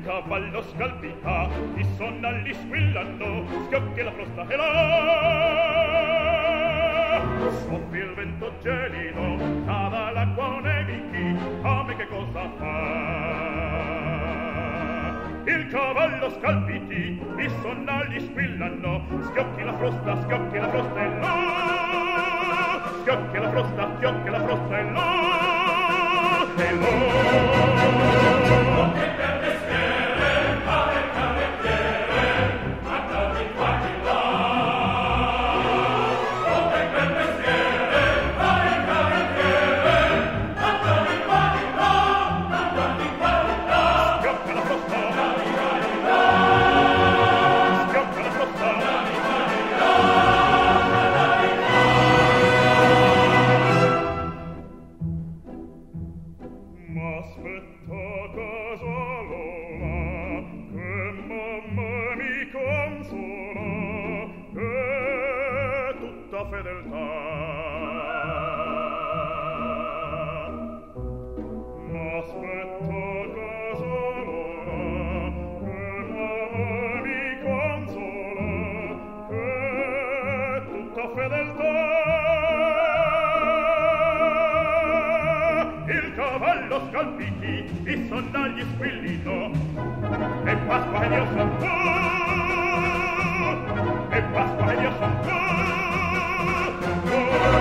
cavallo scalpita, i sonnalli squillano, schiocchi la frosta e là. Soffia il vento gelido, cava l'acqua o nevichi, a me che cosa fa? Il cavallo scalpiti, i sonnalli squillano, schiocchi la frosta e là. Schiocchi la frosta e là. E là. Scalpiti, i sonnagli squillino, e Pasqua e Dio son tu, e Pasqua e Dio son tu.